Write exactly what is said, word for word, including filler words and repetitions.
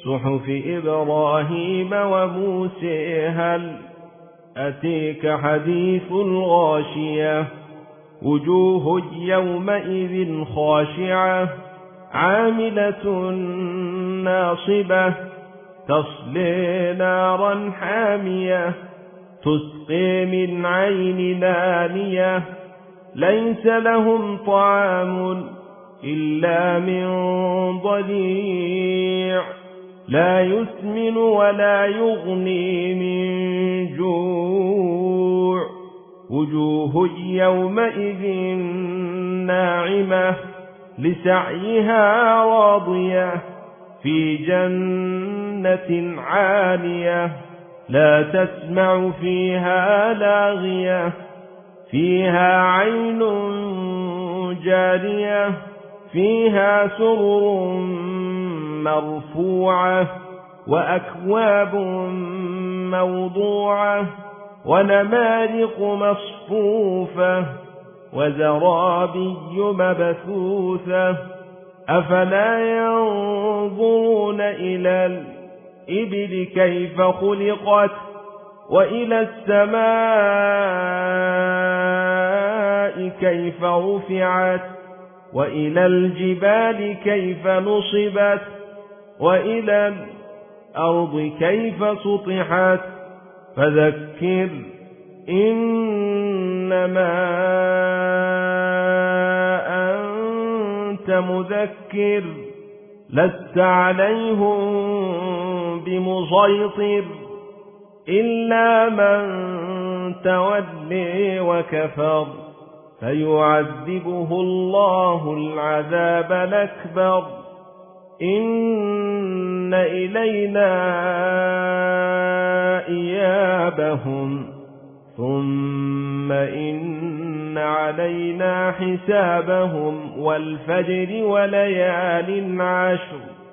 صحف إبراهيم وموسى هل أتيك حديث الغاشية وجوه يومئذ خاشعة عاملة ناصبة تصلي نارا حامية تسقي من عين نانية ليس لهم طعام إلا من ضريع لا يسمن ولا يغني من جوع وجوه يومئذ ناعمة لسعيها راضية في جنة عالية لا تسمع فيها لاغية فيها عين جارية فيها سرر مرفوعة وأكواب موضوعة ونمارق مصفوفة وزرابي مبثوثة أفلا ينظرون إلى الإبل كيف خلقت وإلى السماء كيف رفعت وإلى الجبال كيف نصبت وإلى الأرض كيف سطحت فذكر إنما أنت مذكر لست عليهم بمسيطر إلا من تولي وكفر فيعذبه الله العذاب الأكبر إن إلينا إيابهم ثم إن علينا حسابهم والفجر وليال عشر